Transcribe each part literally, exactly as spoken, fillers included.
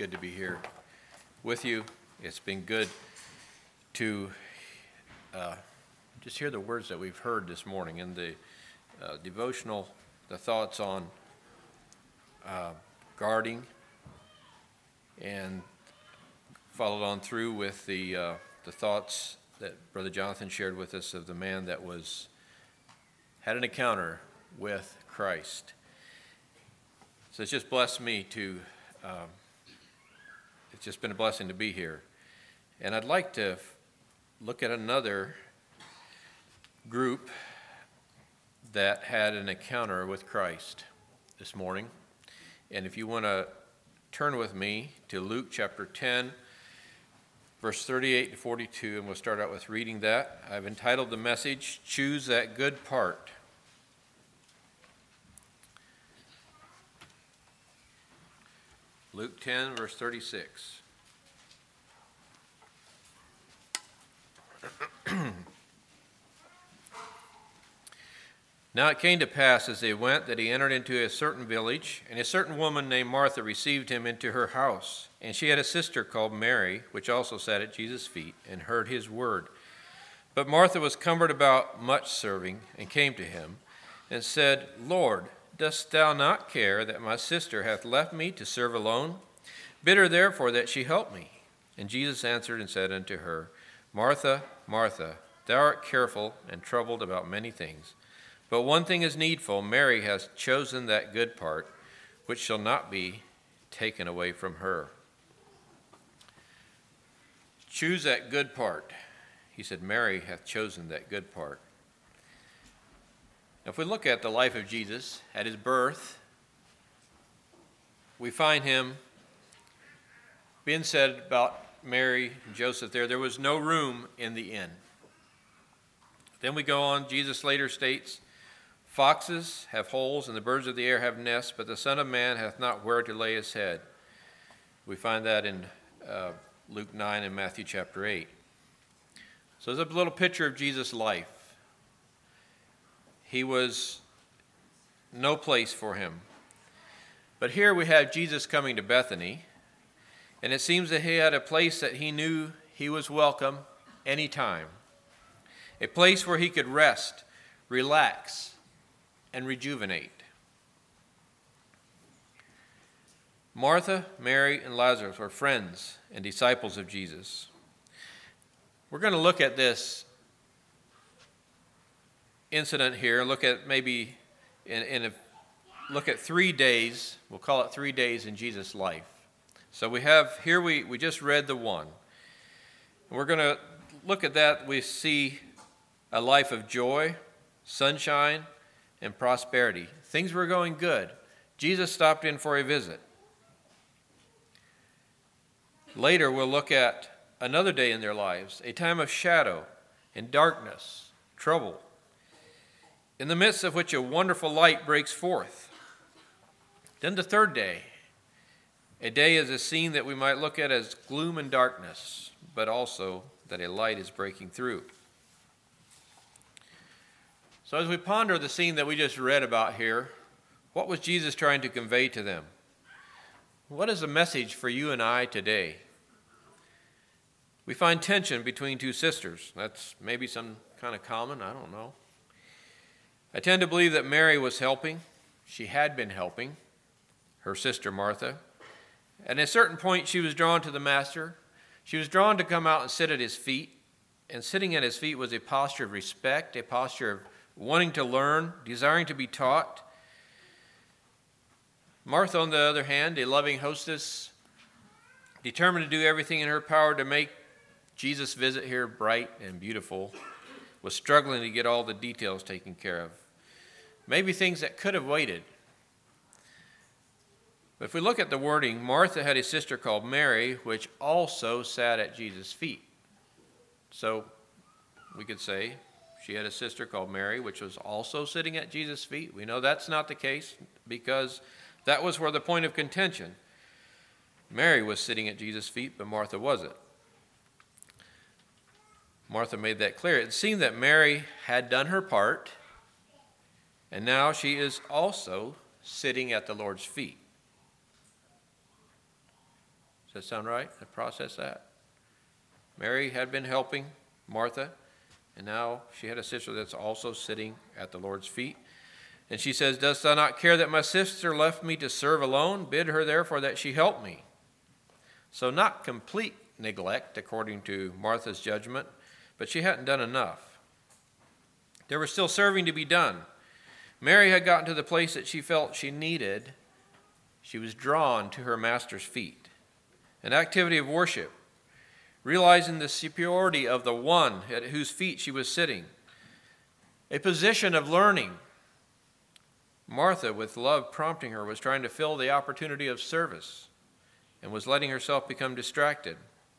good to be here with you. It's been good to uh, just hear the words that we've heard this morning in the uh, devotional, the thoughts on uh, guarding, and followed on through with the uh, the thoughts that Brother Jonathan shared with us of the man that was had an encounter with Christ. So it's just blessed me to, um, it's just been a blessing to be here. And I'd like to look at another group that had an encounter with Christ this morning. And if you want to turn with me to Luke chapter ten, verse thirty-eight to forty-two, and we'll start out with reading that. I've entitled the message, Choose That Good Part. Luke ten, verse thirty-six. Now it came to pass as they went that he entered into a certain village, and a certain woman named Martha received him into her house. And she had a sister called Mary, which also sat at Jesus' feet and heard his word. But Martha was cumbered about much serving, and came to him, and said, Lord, dost thou not care that my sister hath left me to serve alone? Bid her therefore that she help me. And Jesus answered and said unto her, Martha, Martha, thou art careful and troubled about many things. But one thing is needful. Mary hath chosen that good part, which shall not be taken away from her. Choose that good part. He said, Mary hath chosen that good part. Now, if we look at the life of Jesus, at his birth, we find him being said about Mary and Joseph there, there was no room in the inn. Then we go on, Jesus later states, Foxes have holes and the birds of the air have nests, but the Son of Man hath not where to lay his head. We find that in uh, Luke nine and Matthew chapter eight. So there's a little picture of Jesus' life. He was no place for him. But here we have Jesus coming to Bethany, and it seems that he had a place that he knew he was welcome anytime. A place where he could rest, relax, and rejuvenate. Martha, Mary, and Lazarus were friends and disciples of Jesus. We're going to look at this incident here, look at maybe in, in a look at three days, we'll call it three days in Jesus' life. So we have, here we, we just read the one. We're going to look at that. We see a life of joy, sunshine, and prosperity. Things were going good. Jesus stopped in for a visit. Later, we'll look at another day in their lives, a time of shadow and darkness, trouble, in the midst of which a wonderful light breaks forth. Then the third day, a day is a scene that we might look at as gloom and darkness, but also that a light is breaking through. So as we ponder the scene that we just read about here, what was Jesus trying to convey to them? What is the message for you and I today? We find tension between two sisters. That's maybe some kind of common, I don't know. I tend to believe that Mary was helping. She had been helping her sister Martha. At a certain point, she was drawn to the Master. She was drawn to come out and sit at his feet. And sitting at his feet was a posture of respect, a posture of wanting to learn, desiring to be taught. Martha, on the other hand, a loving hostess, determined to do everything in her power to make Jesus' visit here bright and beautiful, was struggling to get all the details taken care of. Maybe things that could have waited. But if we look at the wording, Martha had a sister called Mary, which also sat at Jesus' feet. So we could say she had a sister called Mary, which was also sitting at Jesus' feet. We know that's not the case because that was where the point of contention. Mary was sitting at Jesus' feet, but Martha wasn't. Martha made that clear. It seemed that Mary had done her part, and now she is also sitting at the Lord's feet. Does that sound right? I process that. Mary had been helping Martha, and now she had a sister that's also sitting at the Lord's feet. And she says, "Dost thou not care that my sister left me to serve alone? Bid her therefore that she help me." So not complete neglect, according to Martha's judgment, but she hadn't done enough. There was still serving to be done. Mary had gotten to the place that she felt she needed. She was drawn to her master's feet, an activity of worship, realizing the superiority of the one at whose feet she was sitting, a position of learning. Martha, with love prompting her, was trying to fill the opportunity of service and was letting herself become distracted.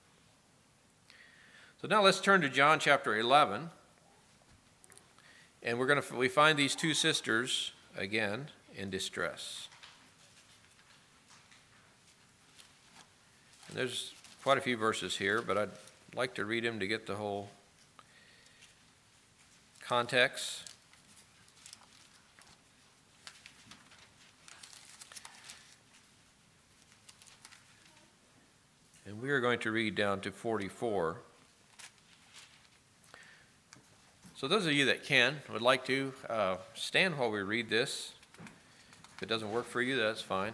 So now let's turn to John chapter eleven. And we're going to we find these two sisters again in distress. And there's quite a few verses here, but I'd like to read them to get the whole context. And we are going to read down to forty-four. So those of you that can, would like to, uh, stand while we read this. If it doesn't work for you, that's fine.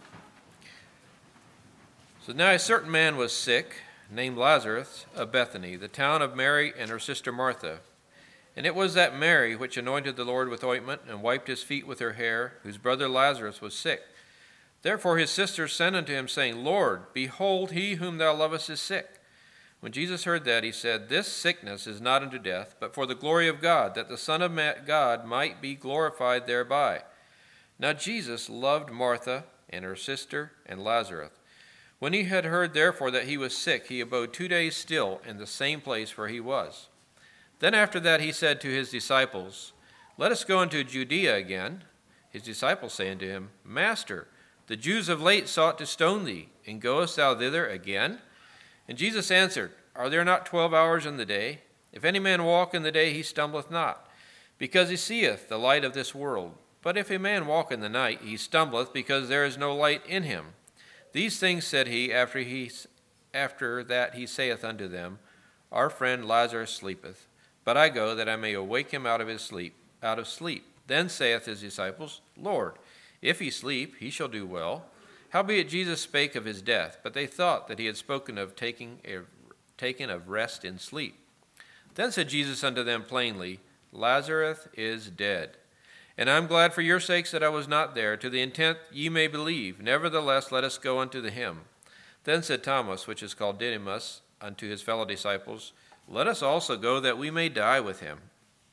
So now a certain man was sick, named Lazarus, of Bethany, the town of Mary and her sister Martha. And it was that Mary which anointed the Lord with ointment and wiped his feet with her hair, whose brother Lazarus was sick. Therefore his sisters sent unto him, saying, Lord, behold, he whom thou lovest is sick. When Jesus heard that, he said, This sickness is not unto death, but for the glory of God, that the Son of God might be glorified thereby. Now Jesus loved Martha and her sister and Lazarus. When he had heard therefore that he was sick, he abode two days still in the same place where he was. Then after that he said to his disciples, Let us go into Judea again. His disciples say unto him, Master, the Jews of late sought to stone thee, and goest thou thither again? And Jesus answered, Are there not twelve hours in the day? If any man walk in the day, he stumbleth not, because he seeth the light of this world. But if a man walk in the night, he stumbleth, because there is no light in him. These things said he, after he after that he saith unto them, Our friend Lazarus sleepeth, but I go that I may awake him out of his sleep, out of sleep. Then saith his disciples, Lord, if he sleep, he shall do well. Howbeit Jesus spake of his death, but they thought that he had spoken of taking a taking of rest in sleep. Then said Jesus unto them plainly, Lazarus is dead. And I am glad for your sakes that I was not there, to the intent ye may believe. Nevertheless, let us go unto him. Then said Thomas, which is called Didymus, unto his fellow disciples, Let us also go, that we may die with him.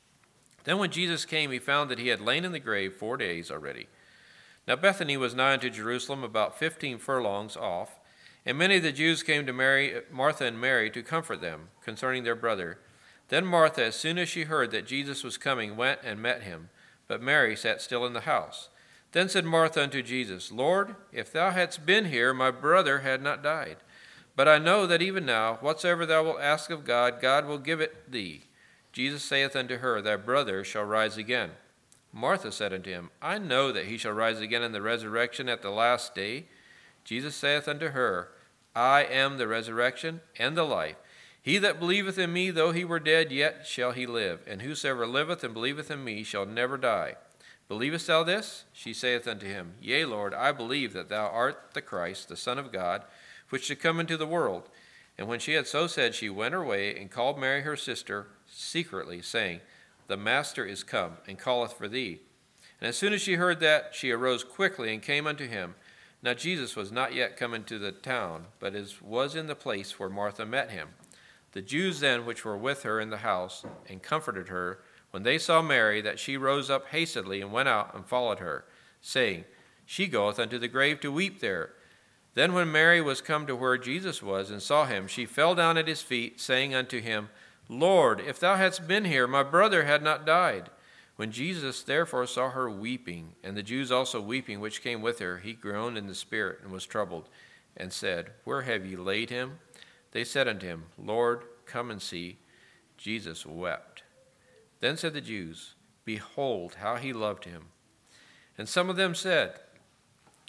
Then when Jesus came, he found that he had lain in the grave four days already. Now Bethany was nigh unto Jerusalem, about fifteen furlongs off, and many of the Jews came to Mary, Martha and Mary to comfort them concerning their brother. Then Martha, as soon as she heard that Jesus was coming, went and met him, but Mary sat still in the house. Then said Martha unto Jesus, Lord, if thou hadst been here, my brother had not died. But I know that even now, whatsoever thou wilt ask of God, God will give it thee. Jesus saith unto her, Thy brother shall rise again. Martha said unto him, I know that he shall rise again in the resurrection at the last day. Jesus saith unto her, I am the resurrection and the life. He that believeth in me, though he were dead, yet shall he live. And whosoever liveth and believeth in me shall never die. Believest thou this? She saith unto him, Yea, Lord, I believe that thou art the Christ, the Son of God, which should come into the world. And when she had so said, she went her way and called Mary her sister secretly, saying, The Master is come, and calleth for thee. And as soon as she heard that, she arose quickly and came unto him. Now Jesus was not yet come into the town, but is, was in the place where Martha met him. The Jews then which were with her in the house, and comforted her, when they saw Mary, that she rose up hastily, and went out and followed her, saying, She goeth unto the grave to weep there. Then when Mary was come to where Jesus was, and saw him, she fell down at his feet, saying unto him, Lord, if thou hadst been here, my brother had not died. When Jesus therefore saw her weeping, and the Jews also weeping which came with her, he groaned in the spirit, and was troubled, and said, Where have ye laid him? They said unto him, Lord, come and see. Jesus wept. Then said the Jews, Behold, how he loved him. And some of them said,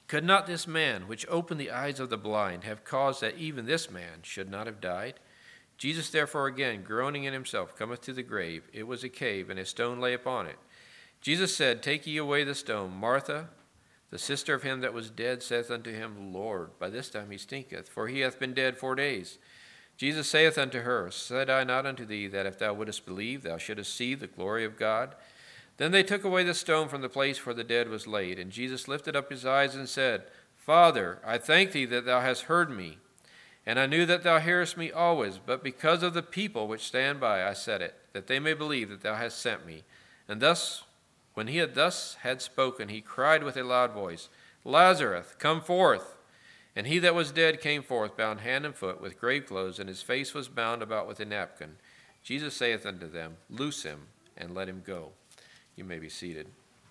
Could not this man, which opened the eyes of the blind, have caused that even this man should not have died? Jesus therefore again, groaning in himself, cometh to the grave. It was a cave, and a stone lay upon it. Jesus said, Take ye away the stone. Martha, the sister of him that was dead, saith unto him, Lord, by this time he stinketh, for he hath been dead four days. Jesus saith unto her, Said I not unto thee, that if thou wouldest believe, thou shouldest see the glory of God? Then they took away the stone from the place where the dead was laid. And Jesus lifted up his eyes and said, Father, I thank thee that thou hast heard me. And I knew that thou hearest me always, but because of the people which stand by I said it, that they may believe that thou hast sent me. And thus, when he had thus had spoken, he cried with a loud voice, Lazarus, come forth. And he that was dead came forth, bound hand and foot with grave clothes, and his face was bound about with a napkin. Jesus saith unto them, Loose him, and let him go. You may be seated.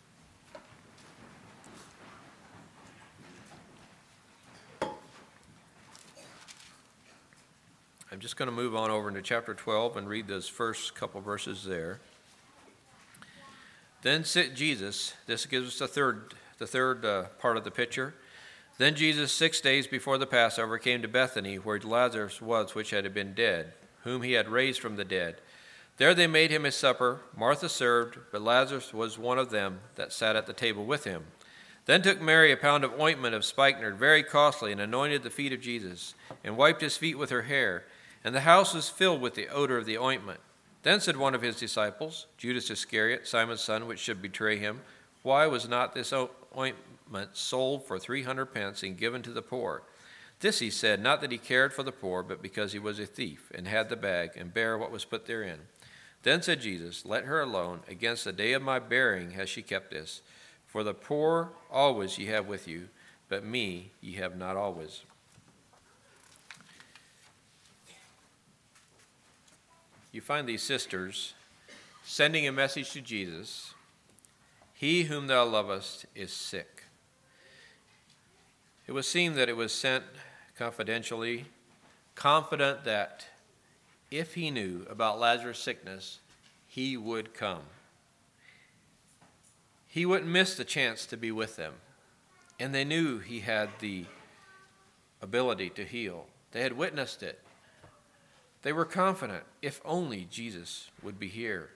I'm just going to move on over into chapter twelve and read those first couple verses there. Then said Jesus, this gives us the third, the third uh, part of the picture. Then Jesus, six days before the Passover, came to Bethany, where Lazarus was, which had been dead, whom he had raised from the dead. There they made him a supper. Martha served, but Lazarus was one of them that sat at the table with him. Then took Mary a pound of ointment of spikenard, very costly, and anointed the feet of Jesus, and wiped his feet with her hair. And the house was filled with the odor of the ointment. Then said one of his disciples, Judas Iscariot, Simon's son, which should betray him, Why was not this ointment sold for three hundred pence and given to the poor? This he said, not that he cared for the poor, but because he was a thief, and had the bag, and bare what was put therein. Then said Jesus, Let her alone. Against the day of my burying has she kept this. For the poor always ye have with you, but me ye have not always. You find these sisters sending a message to Jesus. He whom thou lovest is sick. It would seem that it was sent confidentially, confident that if he knew about Lazarus' sickness, he would come. He wouldn't miss the chance to be with them. And they knew he had the ability to heal. They had witnessed it. They were confident, if only Jesus would be here.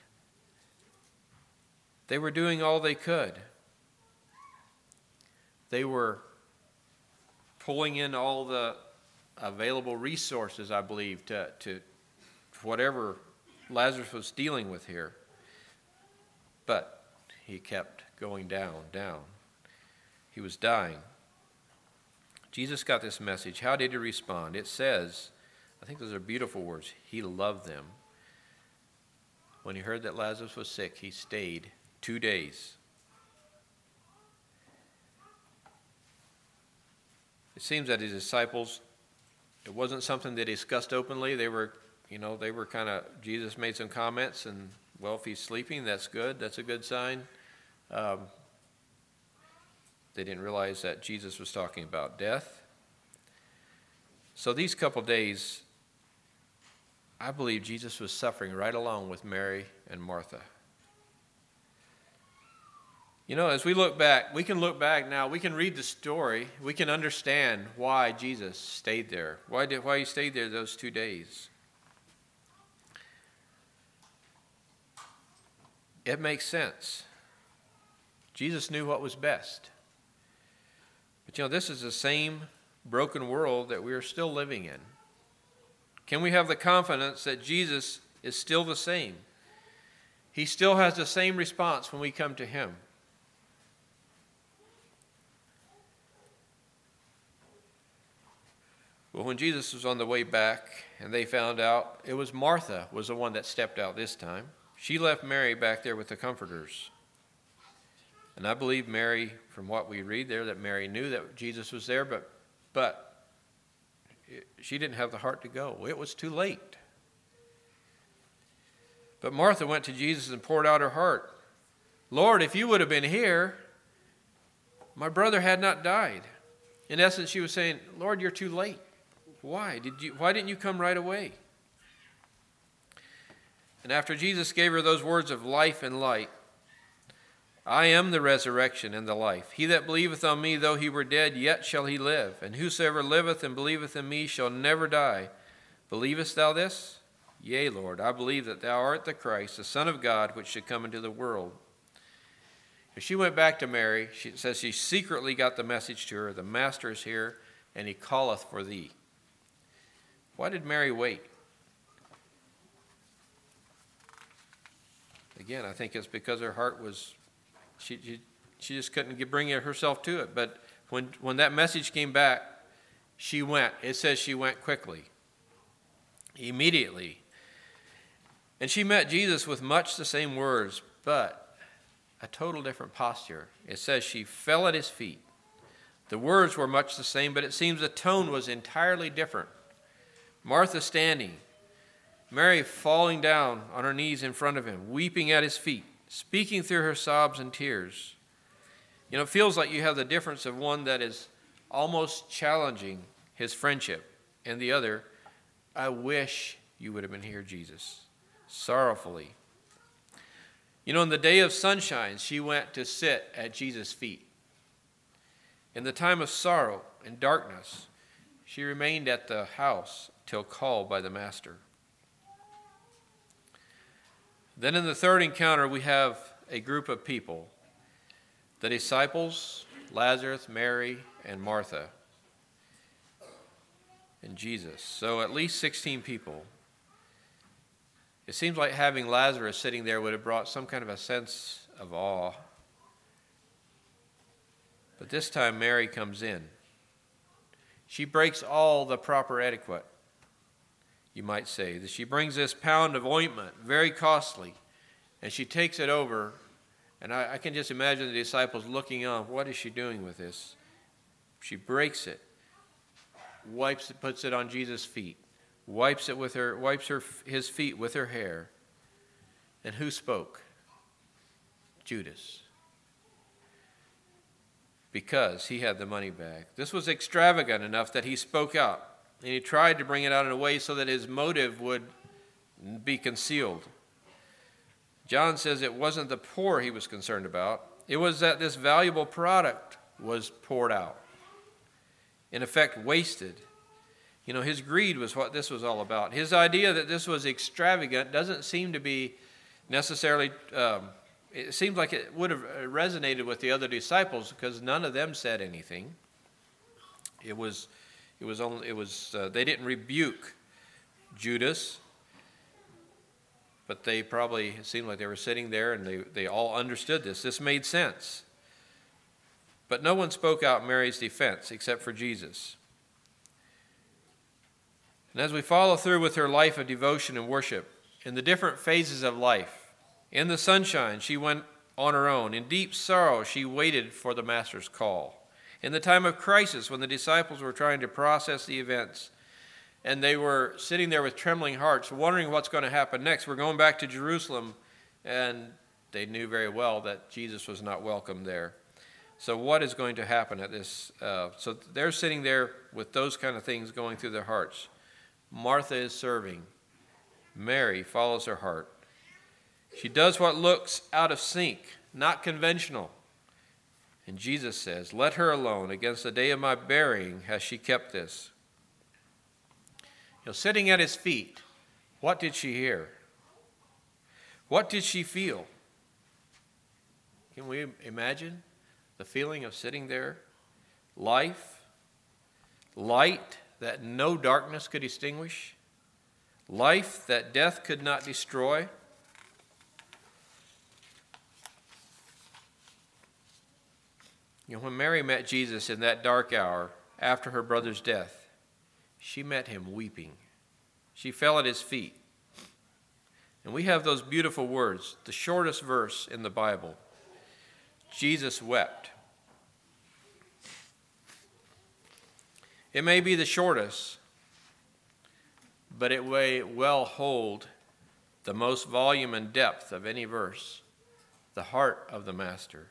They were doing all they could. They were pulling in all the available resources, I believe, to, to whatever Lazarus was dealing with here. But he kept going down, down. He was dying. Jesus got this message. How did he respond? It says, I think those are beautiful words, he loved them. When he heard that Lazarus was sick, he stayed two days. It seems that his disciples, it wasn't something they discussed openly. They were, you know, they were kind of, Jesus made some comments, and, well, if he's sleeping, that's good. That's a good sign. Um, they didn't realize that Jesus was talking about death. So these couple days, I believe Jesus was suffering right along with Mary and Martha. You know, as we look back, we can look back now, we can read the story, we can understand why Jesus stayed there, why did why he stayed there those two days. It makes sense. Jesus knew what was best. But you know, this is the same broken world that we are still living in. Can we have the confidence that Jesus is still the same? He still has the same response when we come to him. Well, when Jesus was on the way back and they found out, it was Martha was the one that stepped out this time. She left Mary back there with the comforters. And I believe Mary, from what we read there, that Mary knew that Jesus was there, but, but she didn't have the heart to go. It was too late. But Martha went to Jesus and poured out her heart. Lord, if you would have been here, my brother had not died. In essence, she was saying, Lord, you're too late. Why? Did you, why didn't you come right away? And after Jesus gave her those words of life and light, I am the resurrection and the life. He that believeth on me, though he were dead, yet shall he live. And whosoever liveth and believeth in me shall never die. Believest thou this? Yea, Lord, I believe that thou art the Christ, the Son of God, which should come into the world. And she went back to Mary. She says she secretly got the message to her, the Master is here, and he calleth for thee. Why did Mary wait? Again, I think it's because her heart was, she she, she just couldn't get, bring herself to it. But when, when that message came back, she went. It says she went quickly, immediately. And she met Jesus with much the same words, but a total different posture. It says she fell at his feet. The words were much the same, but it seems the tone was entirely different. Martha standing, Mary falling down on her knees in front of him, weeping at his feet, speaking through her sobs and tears. You know, it feels like you have the difference of one that is almost challenging his friendship, and the other, I wish you would have been here, Jesus, sorrowfully. You know, in the day of sunshine, she went to sit at Jesus' feet. In the time of sorrow and darkness, she remained at the house till called by the Master. Then in the third encounter, we have a group of people, the disciples, Lazarus, Mary, and Martha, and Jesus. So at least sixteen people. It seems like having Lazarus sitting there would have brought some kind of a sense of awe. But this time Mary comes in. She breaks all the proper etiquette, you might say. That she brings this pound of ointment, very costly, and she takes it over. And I, I can just imagine the disciples looking on. What is she doing with this? She breaks it, wipes it, puts it on Jesus' feet, wipes it with her, wipes her his feet with her hair. And who spoke? Judas. Because he had the money bag. This was extravagant enough that he spoke out. And he tried to bring it out in a way so that his motive would be concealed. John says it wasn't the poor he was concerned about. It was that this valuable product was poured out. In effect, wasted. You know, his greed was what this was all about. His idea that this was extravagant doesn't seem to be necessarily, um, it seems like it would have resonated with the other disciples because none of them said anything. It was, it was only, it was, uh, they didn't rebuke Judas, but they probably, it seemed like they were sitting there and they, they all understood this. This made sense. But no one spoke out Mary's defense except for Jesus. And as we follow through with her life of devotion and worship, in the different phases of life, in the sunshine, she went on her own. In deep sorrow, she waited for the Master's call. In the time of crisis, when the disciples were trying to process the events, and they were sitting there with trembling hearts, wondering what's going to happen next. We're going back to Jerusalem, and they knew very well that Jesus was not welcome there. So what is going to happen at this? Uh, so they're sitting there with those kind of things going through their hearts. Martha is serving. Mary follows her heart. She does what looks out of sync, not conventional. And Jesus says, let her alone. Against the day of my burying has she kept this. You know, sitting at his feet, what did she hear? What did she feel? Can we imagine the feeling of sitting there? Life, light that no darkness could extinguish, life that death could not destroy. You know, when Mary met Jesus in that dark hour after her brother's death, she met him weeping. She fell at his feet. And we have those beautiful words, the shortest verse in the Bible. Jesus wept. It may be the shortest, but it may well hold the most volume and depth of any verse, the heart of the Master.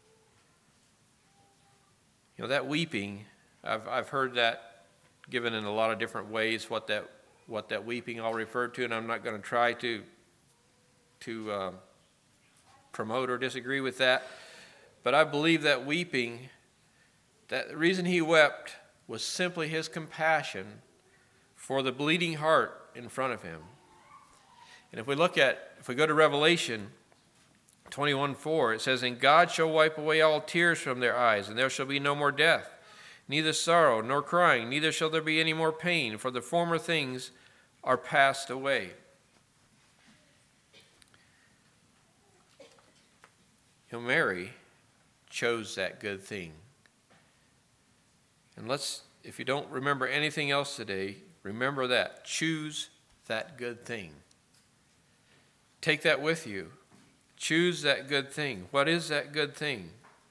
You know, that weeping, I've I've heard that given in a lot of different ways, what that what that weeping all referred to, and I'm not going to try to to uh, promote or disagree with that. But I believe that weeping, that the reason he wept was simply his compassion for the bleeding heart in front of him. And if we look at, if we go to Revelation twenty-one four, it says, "And God shall wipe away all tears from their eyes, and there shall be no more death, neither sorrow nor crying, neither shall there be any more pain, for the former things are passed away." You know, Mary chose that good thing. And let's, if you don't remember anything else today, remember that. Choose that good thing. Take that with you. Choose that good thing. What is that good thing?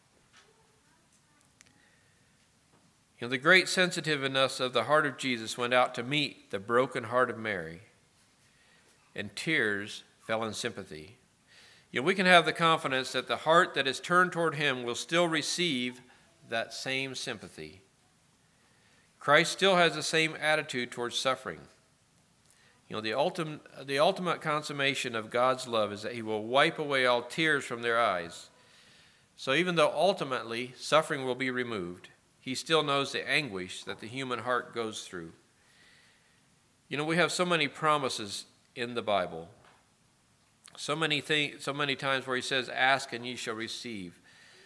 You know, the great sensitiveness of the heart of Jesus went out to meet the broken heart of Mary, and tears fell in sympathy. You know, we can have the confidence that the heart that is turned toward him will still receive that same sympathy. Christ still has the same attitude towards suffering. You know, the ultimate, the ultimate consummation of God's love is that he will wipe away all tears from their eyes. So even though ultimately suffering will be removed, he still knows the anguish that the human heart goes through. You know, we have so many promises in the Bible. So many things, so many times where he says, "Ask and ye shall receive."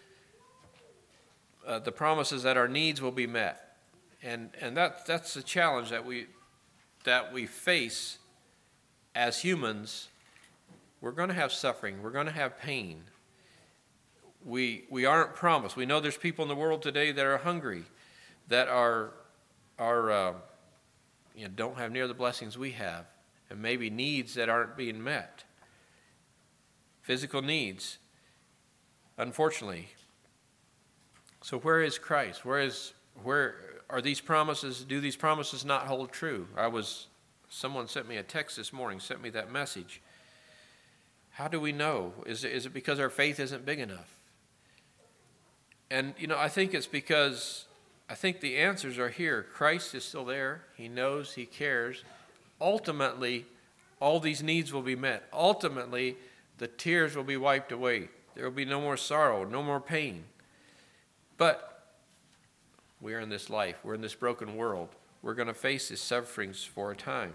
Uh, the promises that our needs will be met. And and that that's the challenge that we that we face as humans. We're going to have suffering. We're going to have pain. We we aren't promised. We know there's people in the world today that are hungry, that are are uh, you know, don't have near the blessings we have, and maybe needs that aren't being met. Physical needs, unfortunately. So where is Christ? Where is where are these promises? Do these promises not hold true? I was someone sent me a text this morning, sent me that message. How do we know? Is it, is it because our faith isn't big enough? And, you know, I think it's because, I think the answers are here. Christ is still there. He knows, he cares. Ultimately, all these needs will be met. Ultimately, the tears will be wiped away. There will be no more sorrow, no more pain. But we are in this life. We're in this broken world. We're going to face these sufferings for a time.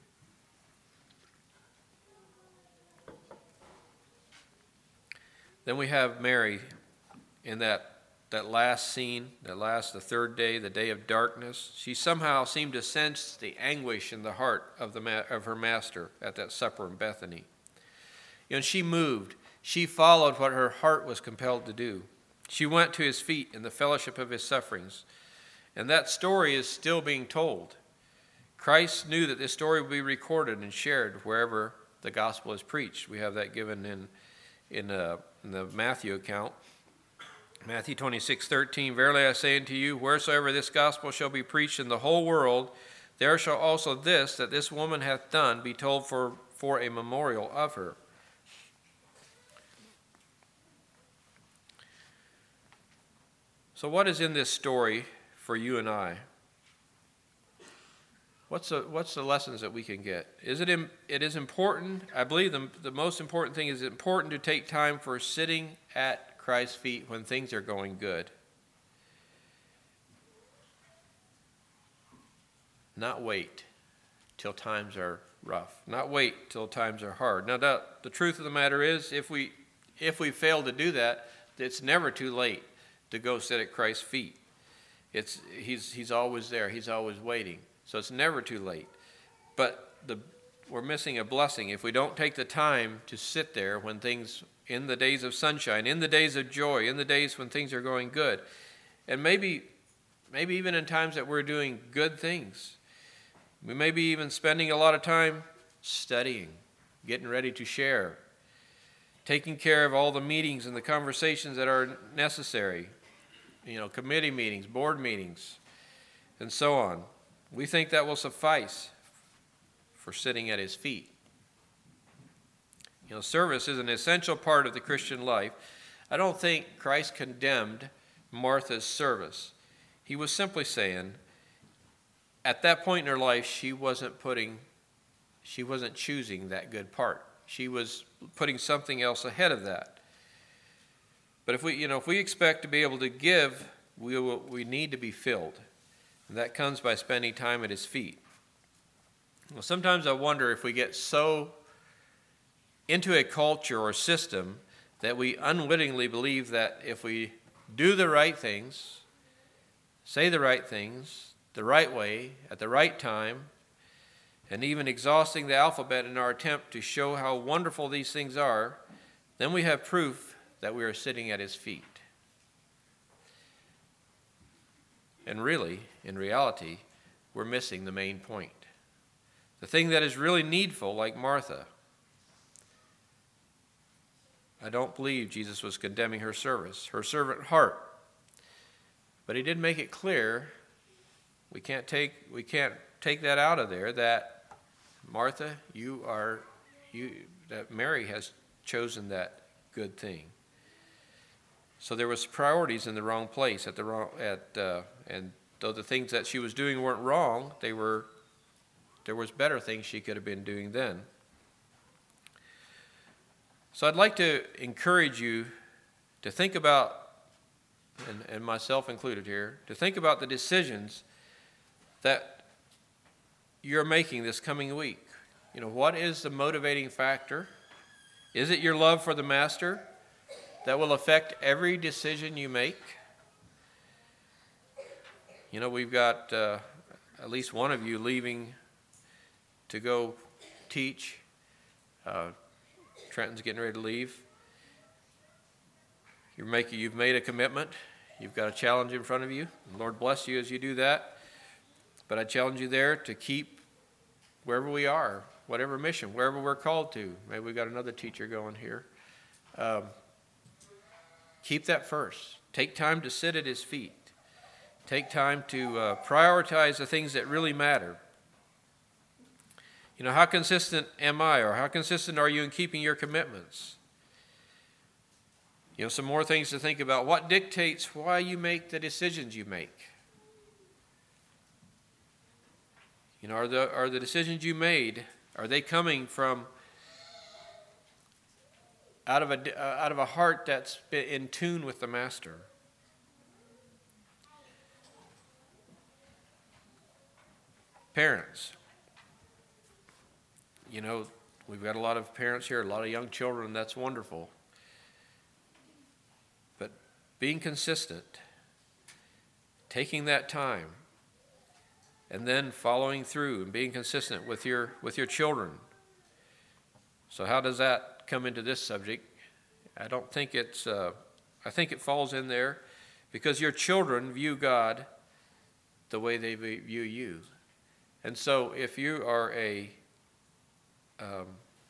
Then we have Mary in that that last scene, that last, the third day, the day of darkness. She somehow seemed to sense the anguish in the heart of the ma- of her master at that supper in Bethany. You know, she moved. She followed what her heart was compelled to do. She went to his feet in the fellowship of his sufferings. And that story is still being told. Christ knew that this story would be recorded and shared wherever the gospel is preached. We have that given in, in, uh, in the Matthew account. Matthew twenty-six thirteen, "Verily I say unto you, wheresoever this gospel shall be preached in the whole world, there shall also this, that this woman hath done, be told for, for a memorial of her." So what is in this story for you and I? What's the, what's the lessons that we can get? Is it, in, it is important, I believe the, the most important thing is important to take time for sitting at Christ's feet when things are going good. Not wait till times are rough. Not wait till times are hard. Now, that, the truth of the matter is, if we if we fail to do that, it's never too late to go sit at Christ's feet. It's he's he's always there. He's always waiting. So it's never too late. But the we're missing a blessing if we don't take the time to sit there when things, in the days of sunshine, in the days of joy, in the days when things are going good. And maybe maybe even in times that we're doing good things. We may be even spending a lot of time studying, getting ready to share, taking care of all the meetings and the conversations that are necessary. You know, committee meetings, board meetings, and so on. We think that will suffice for sitting at his feet. You know, service is an essential part of the Christian life. I don't think Christ condemned Martha's service. He was simply saying, at that point in her life, she wasn't putting, she wasn't choosing that good part. She was putting something else ahead of that. But if we, you know, if we expect to be able to give, we will, we need to be filled. And that comes by spending time at his feet. Well, sometimes I wonder if we get so into a culture or system that we unwittingly believe that if we do the right things, say the right things, the right way, at the right time, and even exhausting the alphabet in our attempt to show how wonderful these things are, then we have proof that we are sitting at his feet. And really, in reality, we're missing the main point. The thing that is really needful, like Martha. I don't believe Jesus was condemning her service, her servant heart. But he did make it clear, we can't take we can't take that out of there, that Martha, you are you that Mary has chosen that good thing. So there was priorities in the wrong place at the wrong at uh, and though the things that she was doing weren't wrong, they were there was better things she could have been doing then. So I'd like to encourage you to think about, and, and myself included here, to think about the decisions that you're making this coming week. You know, what is the motivating factor? Is it your love for the Master that will affect every decision you make? You know, we've got uh, at least one of you leaving to go teach. Uh, Trenton's getting ready to leave. You're making, you've made a commitment. You've got a challenge in front of you. And Lord bless you as you do that. But I challenge you there to keep wherever we are, whatever mission, wherever we're called to. Maybe we've got another teacher going here. Um, keep that first. Take time to sit at his feet. Take time to uh, prioritize the things that really matter. You know, how consistent am I, or how consistent are you in keeping your commitments? You know, some more things to think about. What dictates why you make the decisions you make? You know, are the are the decisions you made, are they coming from out of a uh, out of a heart that's been in tune with the Master? Parents. You know, we've got a lot of parents here, a lot of young children, that's wonderful. But being consistent, taking that time, and then following through and being consistent with your with your children. So how does that come into this subject? I don't think it's, uh, I think it falls in there because your children view God the way they view you. And so if you are a Um,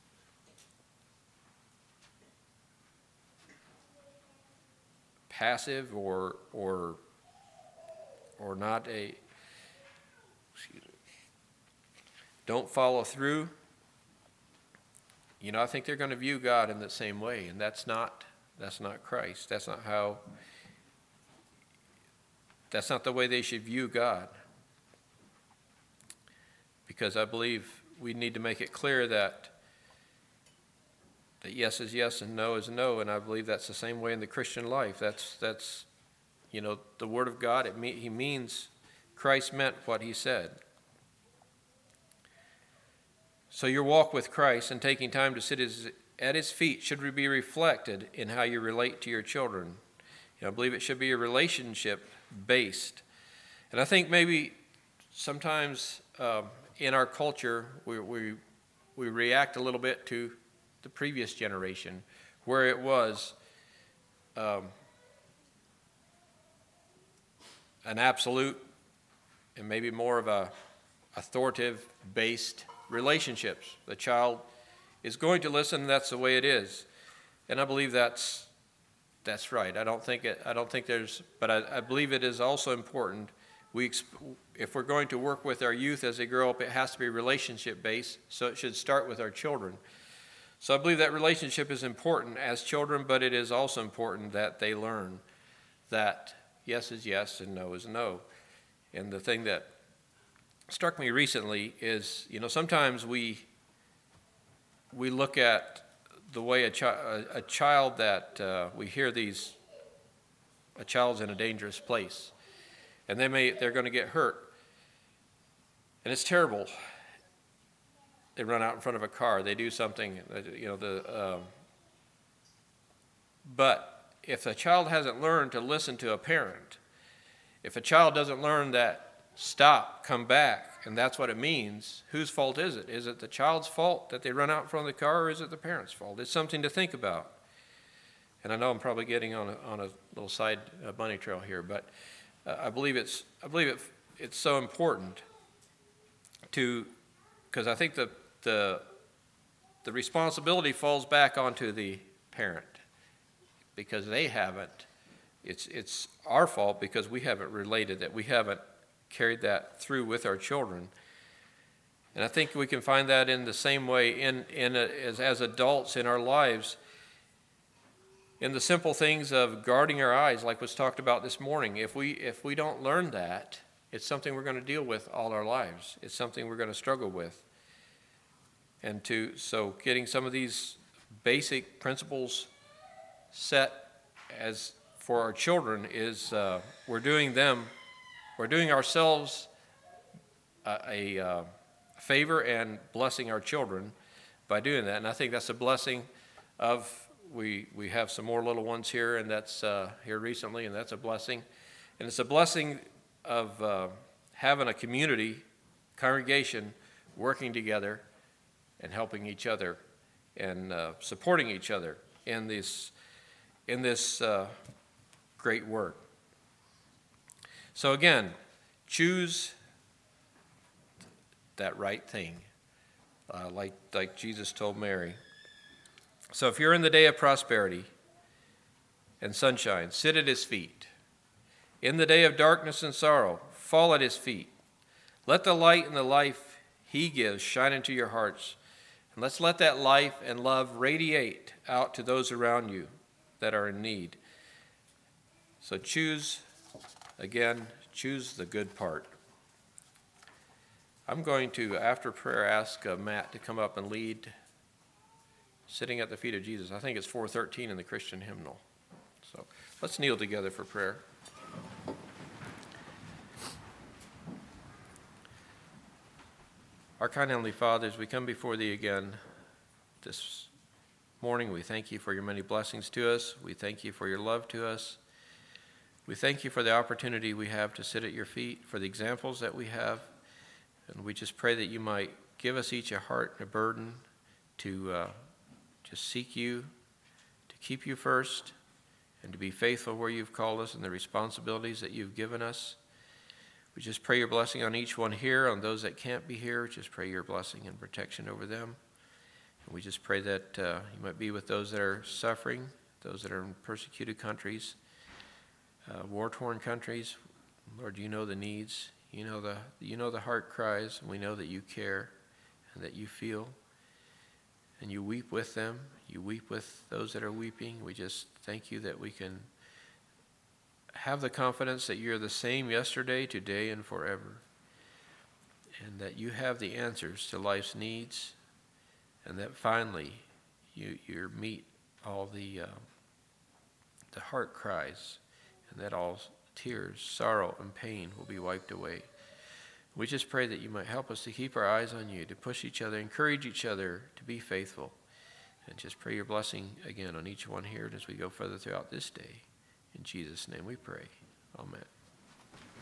passive or or or not a excuse me, don't follow through, you know, I think they're going to view God in the same way, and that's not that's not Christ. That's not how that's not the way they should view God. Because I believe we need to make it clear that that yes is yes and no is no, and I believe that's the same way in the Christian life. That's that's you know, the Word of God. It me, he means Christ meant what he said. So your walk with Christ and taking time to sit his, at his feet should be reflected in how you relate to your children. You know, I believe it should be a relationship based, and I think maybe sometimes. Um, In our culture, we, we we react a little bit to the previous generation, where it was um, an absolute and maybe more of a authoritative-based relationships. The child is going to listen, and that's the way it is, and I believe that's that's right. I don't think it. I don't think there's, but I, I believe it is also important. We, if we're going to work with our youth as they grow up, it has to be relationship-based, so it should start with our children. So I believe that relationship is important as children, but it is also important that they learn that yes is yes and no is no. And the thing that struck me recently is, you know, sometimes we we look at the way a, chi- a, a child that uh, we hear these a child's in a dangerous place, and they may they're going to get hurt, and it's terrible. They run out in front of a car. They do something, you know. The um, but if a child hasn't learned to listen to a parent, if a child doesn't learn that stop, come back, and that's what it means, whose fault is it? Is it the child's fault that they run out in front of the car, or is it the parent's fault? It's something to think about. And I know I'm probably getting on a, on a little side uh, bunny trail here, but uh, I believe it's I believe it, it's so important to, because I think the the the responsibility falls back onto the parent, because they haven't. It's it's our fault because we haven't related that, we haven't carried that through with our children. And I think we can find that in the same way in in a, as as adults in our lives, in the simple things of guarding our eyes, like was talked about this morning. If we if we don't learn that, it's something we're going to deal with all our lives. It's something we're going to struggle with. And to so getting some of these basic principles set as for our children is uh, we're doing them, we're doing ourselves a, a uh, favor and blessing our children by doing that. And I think that's a blessing of, we we have some more little ones here, and that's uh, here recently, and that's a blessing. And it's a blessing of uh, having a community, congregation, working together and helping each other and uh, supporting each other in this in this uh, great work. So again, choose that right thing, uh, like like Jesus told Mary. So if you're in the day of prosperity and sunshine, sit at his feet. In the day of darkness and sorrow, fall at his feet. Let the light and the life he gives shine into your hearts. And let's let that life and love radiate out to those around you that are in need. So choose, again, choose the good part. I'm going to, after prayer, ask uh, Matt to come up and lead Sitting at the Feet of Jesus. I think it's four thirteen in the Christian hymnal. So let's kneel together for prayer. Our kind Heavenly Father, as we come before Thee again this morning, we thank You for Your many blessings to us. We thank You for Your love to us. We thank You for the opportunity we have to sit at Your feet, for the examples that we have. And we just pray that You might give us each a heart and a burden to uh, just seek You, to keep You first, and to be faithful where You've called us and the responsibilities that You've given us. We just pray Your blessing on each one here, on those that can't be here. Just pray Your blessing and protection over them. And we just pray that uh, You might be with those that are suffering, those that are in persecuted countries, uh, war-torn countries. Lord, You know the needs. You know the You know the heart cries, and we know that You care and that You feel. And You weep with them. You weep with those that are weeping. We just thank You that we can have the confidence that You're the same yesterday, today, and forever. And that You have the answers to life's needs. And that finally You You meet all the, uh, the heart cries. And that all tears, sorrow, and pain will be wiped away. We just pray that You might help us to keep our eyes on You, to push each other, encourage each other to be faithful. And just pray Your blessing again on each one here as we go further throughout this day. In Jesus' name we pray. Amen.